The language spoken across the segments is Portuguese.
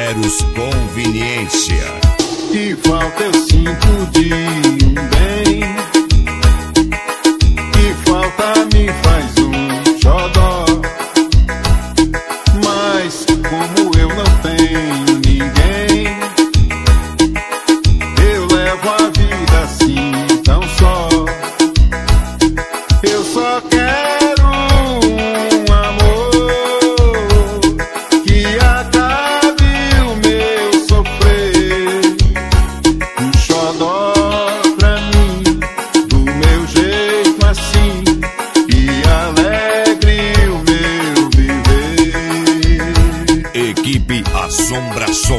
Eros Conveniência. Que falta eu sinto de um bem, que falta me faz um xodó. Mas como eu não tenho ninguém, eu levo a vida assim tão só. Eu só quero um amor que acabe o meu sofrer, um xodó pra mim, do meu jeito assim, e alegre o meu viver. Equipe Assombração.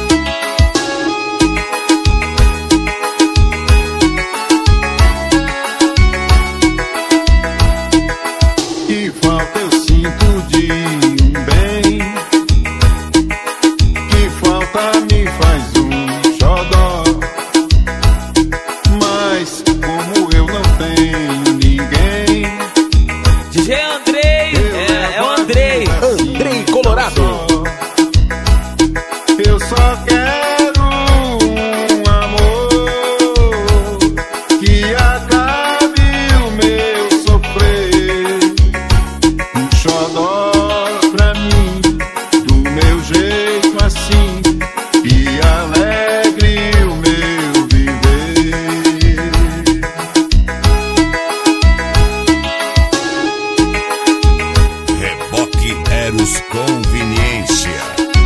Que falta eu sinto de um bem, que falta me faz um xodó. Mas como eu não tenho ninguém, DJ Andrei, é o Andrei. Andrei Colorado. Eu só quero um amor que acabe o meu sofrer, um xodó pra mim, do meu jeito assim, e alegre o meu viver. Reboque Eros Conveniência.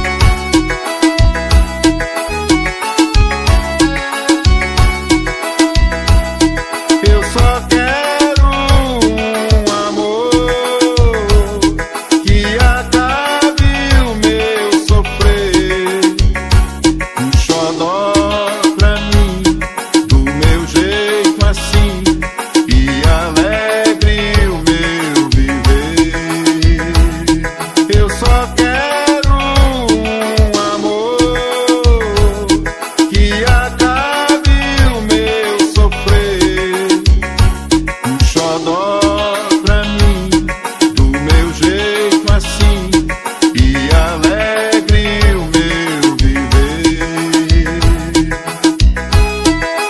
Eu só quero um amor que acabe o meu sofrer, um xodó pra mim, do meu jeito assim, e alegre o meu viver. Eu só quero um amor que acabe o meu sofrer, um xodó pra mim, do meu jeito assim, e alegre o meu viver.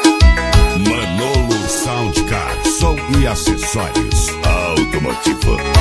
Manolo Soundcar, som e acessórios automotivo.